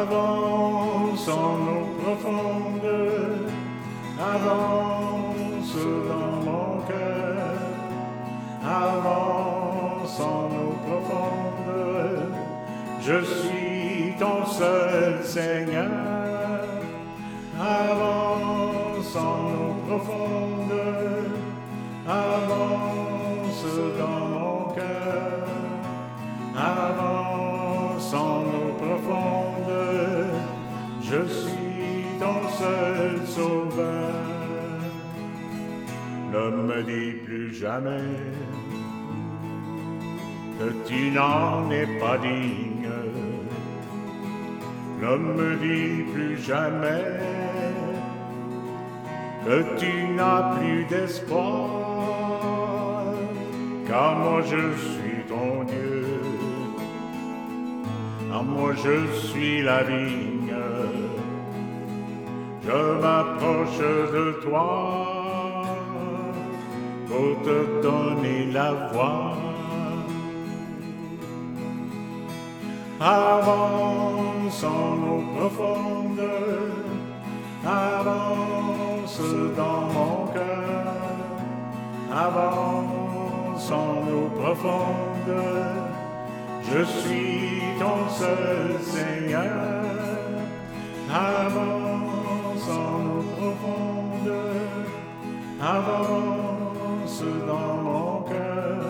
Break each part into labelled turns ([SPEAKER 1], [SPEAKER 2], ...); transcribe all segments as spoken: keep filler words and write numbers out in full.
[SPEAKER 1] avance en eau profonde, avance dans mon cœur, avance en eau profonde, je suis ton seul Seigneur, avance en eau profonde, avance dans mon cœur, avance en eau profonde, je suis ton seul sauveur. Ne me dis plus jamais que tu n'en es pas digne. Ne me dis plus jamais que tu n'as plus d'espoir, car moi je suis ton Dieu, car moi je suis la vigne, je m'approche de toi pour te donner la voix. Avance en eau profonde, avance dans mon cœur, avance en eau profonde, je suis ton seul Seigneur, avance en eau profonde, avance dans mon cœur,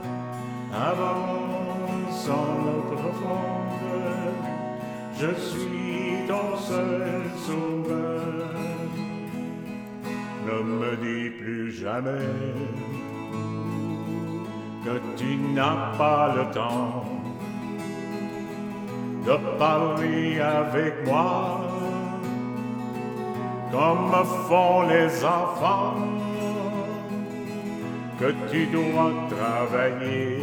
[SPEAKER 1] avance en eau profonde, je suis ton seul sauveur. Ne me dis plus jamais que tu n'as pas le temps de parler avec moi comme font les enfants, que tu dois travailler,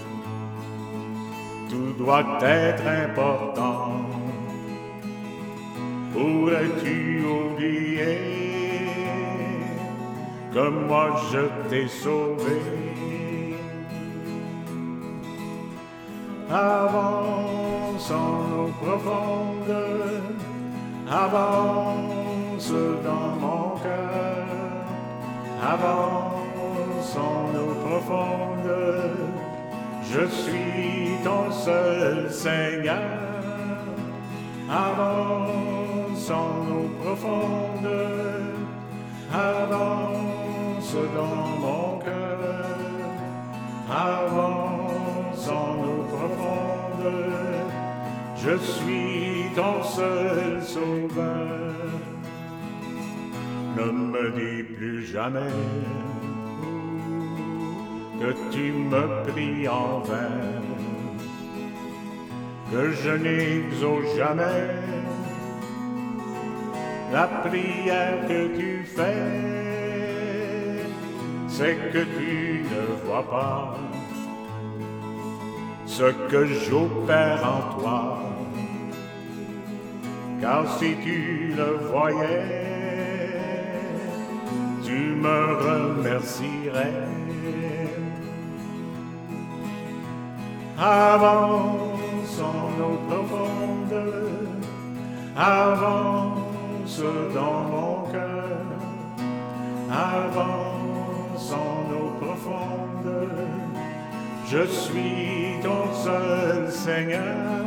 [SPEAKER 1] tout doit être important. Pourrais-tu oublier que moi je t'ai sauvé? Avance en eau profonde, avance dans mon cœur, avance en eau profonde, je suis ton seul Seigneur, avance en eau profonde, avance dans mon cœur, avance en eau profonde, je suis ton seul sauveur. Ne me dis plus jamais que tu me pries en vain, que je n'exauce jamais la prière que tu fais, c'est que tu ne vois pas ce que j'opère en toi, car si tu le voyais, tu me remercierais. Avance en eau profonde, avance dans mon cœur, avance en eau profonde, je suis ton seul Seigneur,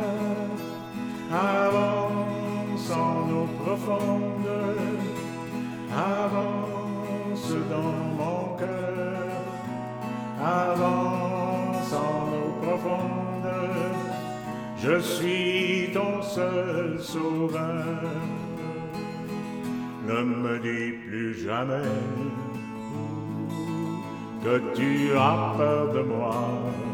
[SPEAKER 1] avance en eau profonde, avance dans mon cœur, avance en eau profonde, je suis ton seul sauveur. Ne me dis plus jamais que tu as peur de moi,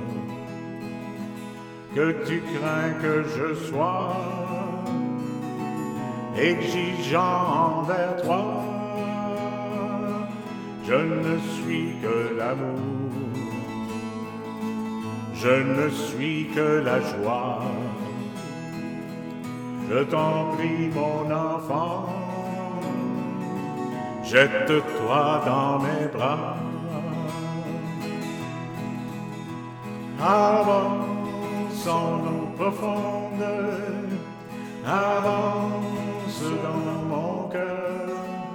[SPEAKER 1] que tu crains que je sois exigeant envers toi. Je ne suis que l'amour, je ne suis que la joie. Je t'en prie, mon enfant, jette-toi dans mes bras. Avance en eau profonde, avance dans mon cœur,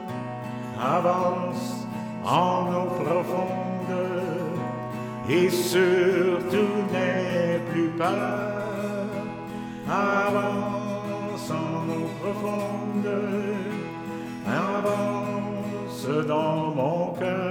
[SPEAKER 1] avance en eau profonde, et surtout n'aie plus peur, avance en eau profonde, avance dans mon cœur.